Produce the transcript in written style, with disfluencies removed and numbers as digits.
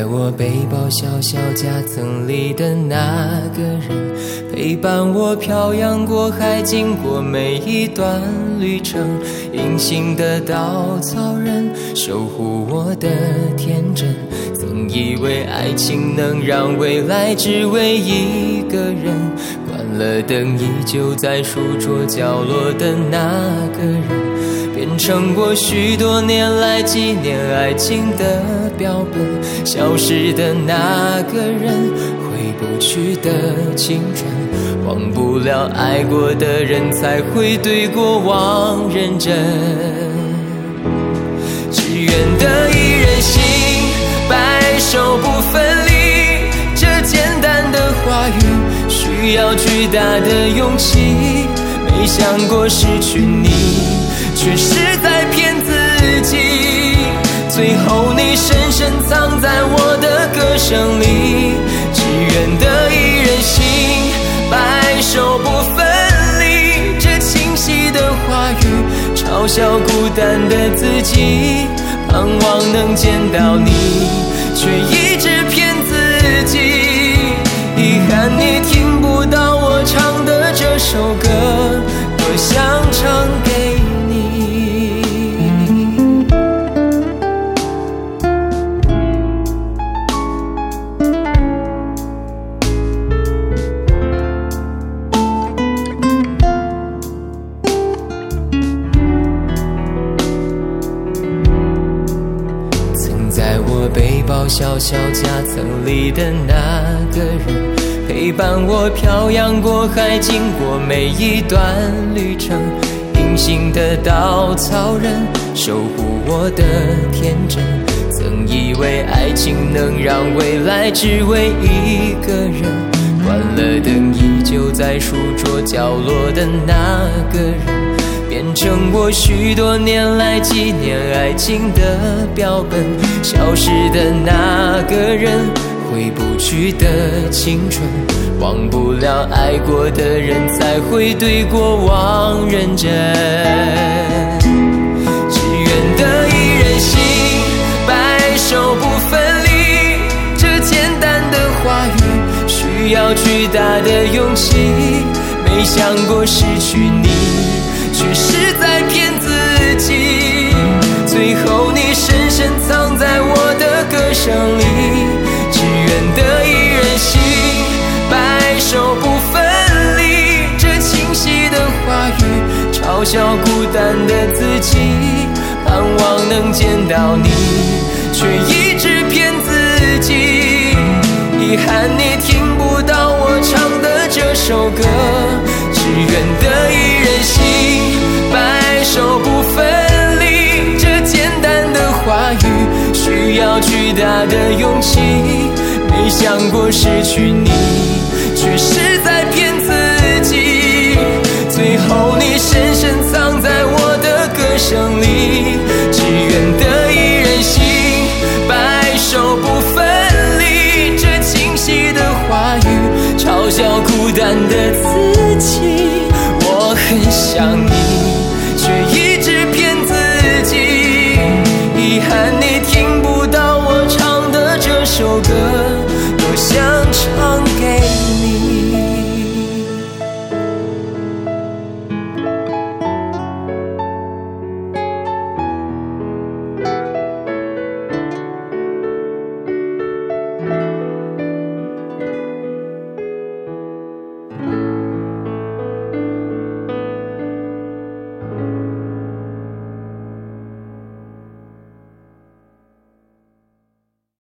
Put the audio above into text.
在我背包小小夹层里的那个人，陪伴我漂洋过海，经过每一段旅程。隐形的稻草人，守护我的天真。曾以为爱情能让未来只为一个人，关了灯依旧在书桌角落的那个人，变成我许多年来纪念爱情的标本。消失的那个人，回不去的青春，忘不了爱过的人，才会对过往认真。只愿得一人心，白首不分离，这简单的话语需要巨大的勇气。没想过失去你，却是在骗自己。最后你深深藏在我的歌声里，只愿得一人心，白首不分离。这清晰的话语嘲笑孤单的自己，盼望能见到你，却一直骗自己。遗憾你听不到我唱的这首歌，多想唱给你。曾在我背包小小夹层里的那个人，陪伴我漂洋过海，经过每一段旅程。隐形的稻草人，守护我的天真。曾以为爱情能让未来只为一个人，关了灯依旧在书桌角落的那个人，变成我许多年来纪念爱情的标本。消失的那个人，回不去的青春，忘不了爱过的人，才会对过往认真。只愿得一人心，白首不分离。这简单的话语需要巨大的勇气。没想过失去你，却是在骗自己。最后你深深藏在我的歌声里，只愿得一人心，白首不分离。这清晰的话语嘲笑孤单的自己，盼望能见到你，却一直骗自己。遗憾你听不到我唱的这首歌，只愿得一人心，白首不分离。这简单的话语需要巨大的勇气。没想过失去你，却是在骗自己。最后你深深藏在我的歌声里，只愿得一人心，白首不分离。这清晰的话语嘲笑孤单的自己。我很想你，却一直骗自己。遗憾你听不到我唱的这首歌，多想唱